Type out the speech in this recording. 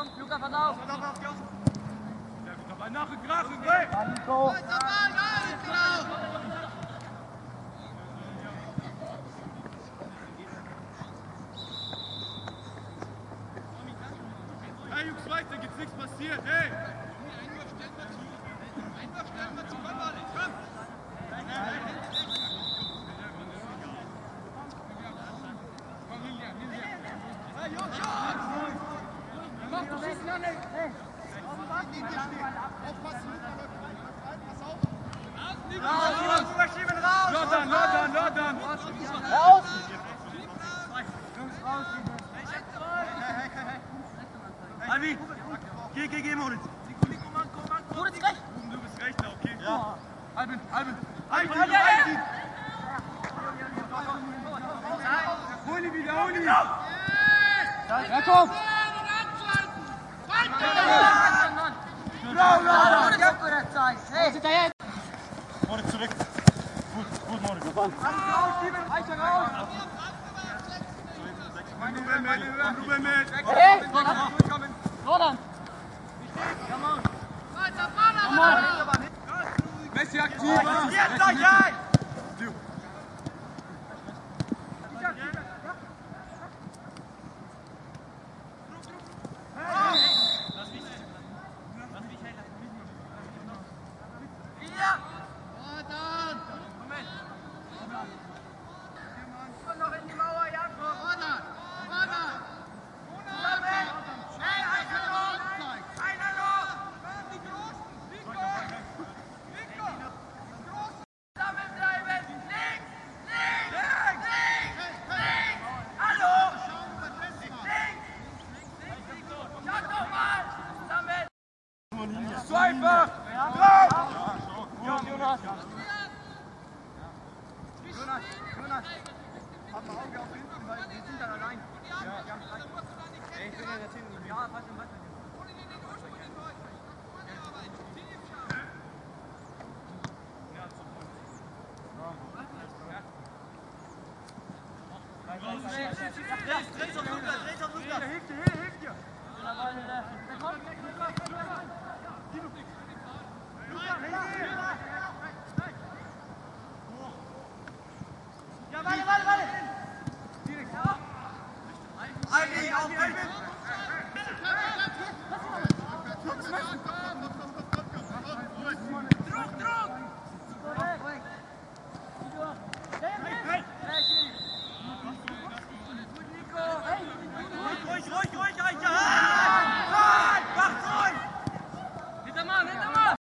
Luca, pass auf! Ja, gut, aber nachgegrachen, ey! Hey Jungs, weiter, geht's nichts passiert, hey! Einfach stellen wir zu, komm Alex, komm! Komm, Lilian, Lilian! Hey Jungs, mach doch schießen, Janik! Hey! Aufpassen, pass auf! Rüberschieben, raus! Lordern! Raus! Albi, geh, Moritz. Moritz, rechts! Du bist rechter, okay? Ja. Albin! Hol ihn wieder, hol ihn! Ja, komm! Hey! Moritz zurück. Gut, Moritz. Ruben mit! Hey! Roland! Messi aktiver! So einfach! Drauf! Jonas! Jonas! Hab mal Auge auf hinten, weil wir sind dann allein. Ja, wir haben drei. Ey, ich bin ja jetzt hinten. Ja, warte. Dreh auf Lukas!